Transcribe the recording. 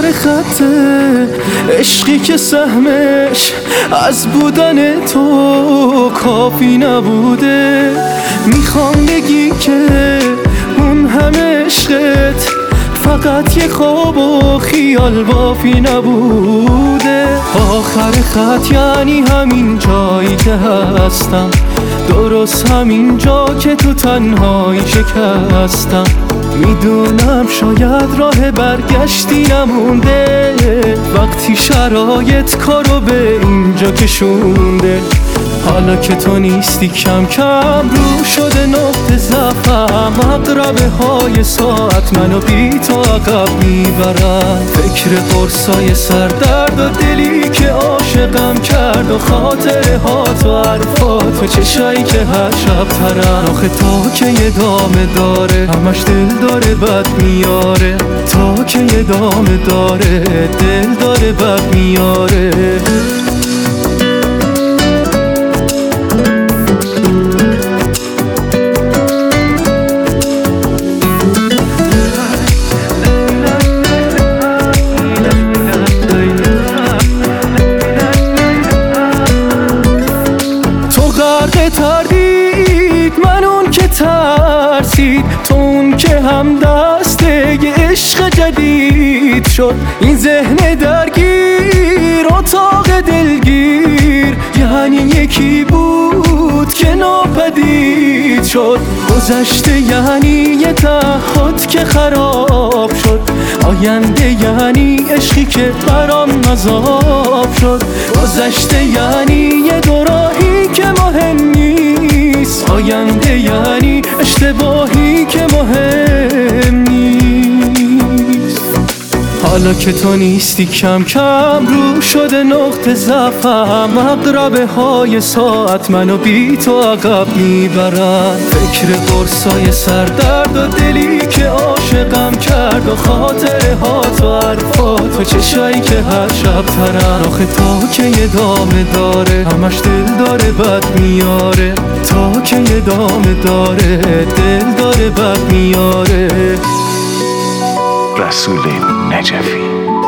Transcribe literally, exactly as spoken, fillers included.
آخر خطه عشقی که سهمش از بودن تو کافی نبوده. میخوام بگی که اون همه عشقت فقط یه خواب و خیال بافی نبوده. آخر خط یعنی همین جایی که هستم، درست همین جا که تو تنهایی شکستم. میدونم شاید راه برگشتی نمونده، وقتی شرایط کارو به اینجا کشونده. حالا که تو نیستی کم کم رو شده نقطه ضعفم، عقربه های ساعت منو بی تو عقب میبرن. فکر قرصای سردرد و دلی که عاشقم کرد و خاطره هات و حرفات و چشایی که هر شب ترن. آخه تا که یه دامه داره همش دل داره بد میاره، تا که یه دامه داره دل داره بد میاره. تردید من اون که ترسید، تو اون که هم دسته یه عشق جدید شد. این ذهن درگیر اتاق دلگیر یعنی یکی بود که ناپدید شد. گذشته یعنی یه تعهد که خراب شد، آینده یعنی عشقی که برام مذاب شد. گذشته یعنی یه دوراهی که مهم نیست، آینده یعنی اشتباهی که مهم نیست. حالا که تو نیستی کم کم رو شده نقطه ضعفم، عقربه های ساعت منو بی تو عقب میبرن. فکر قرصای سردرد و دلی که عاشقم کرد و خاطره هات و حرفات و چشایی که هر شب ترن. آخه تا که یه دامه داره همش دل داره بد میاره، تا که یه دامه داره دل داره بد میاره. رسول نجفی.